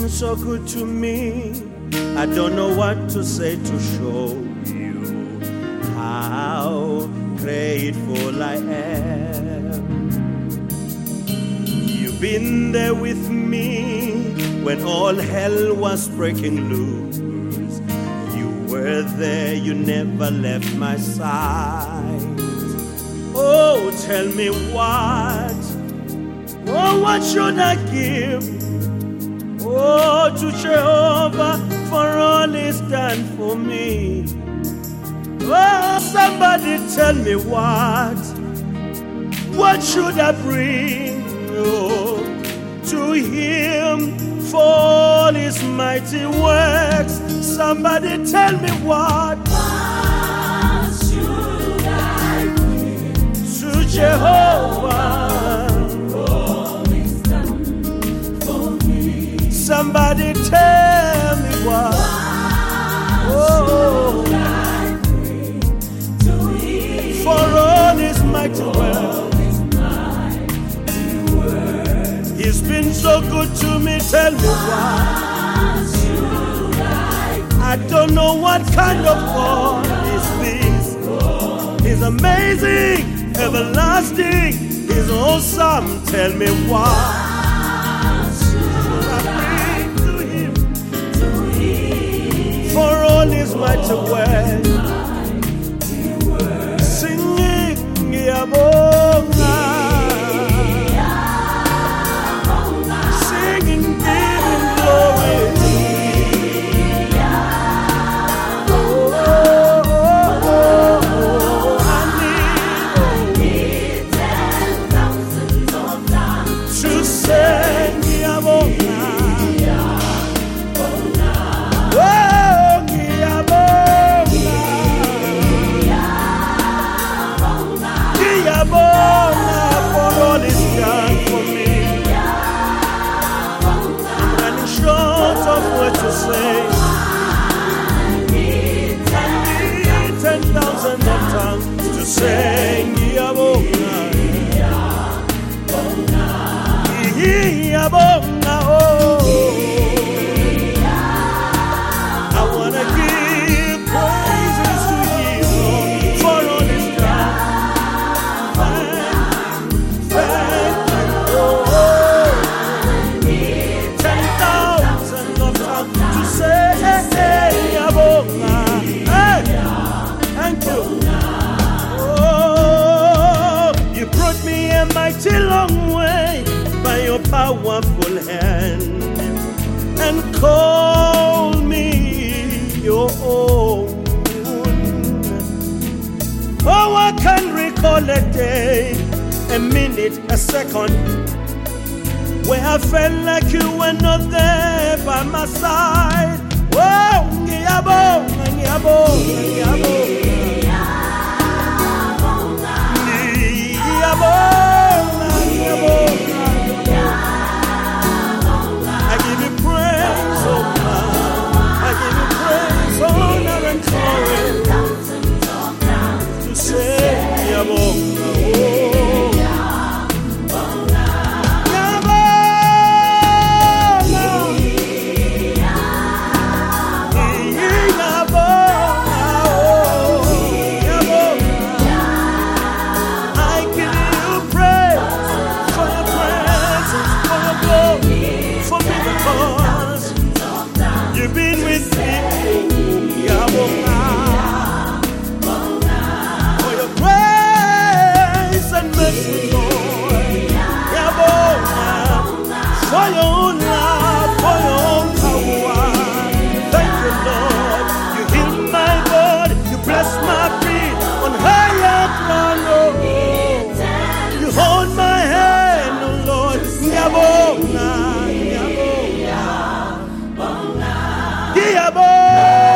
been so good to me. I don't know what to say to show you how grateful I am. You've been there with me when all hell was breaking loose. You were there, you never left my side. Oh, tell me what? Oh, what should I give? Oh, to Jehovah for all He's done for me. Oh, somebody tell me what? What should I bring? Oh, to Him for all His mighty works. Somebody tell me what? What should I bring to Jehovah? Somebody tell me what? Oh, for all His mighty works. He's been so good to me. Tell me what? I don't know what kind of God is this. He's amazing, everlasting. He's awesome. Tell me what? For all His mighty works, singing Yabonga, singing, giving glory. I need 10,000 of them to sing Yabonga. To sing Yabonga, Yabonga, oh, I wanna give praises to Him for all His done. Thank you, oh, 10,000 of times to say Yabonga. Hey, thank you. A mighty long way by your powerful hand, and call me your own. Oh, I can recall a day, a minute, a second, where I felt like you were not there by my side. Oh, Yabo, Yabo, Yabo, Yabo. I give you praise, oh God. I give you praise, honor and glory. To say, Yabonga, oh. You've been with me, Yabonga, for your grace and mercy, Lord. Yabonga, for your own love, for your own power. Thank you, Lord. You healed my body, you blessed my feet on higher ground, oh. You hold my hand, oh Lord. Yabonga. Yabo.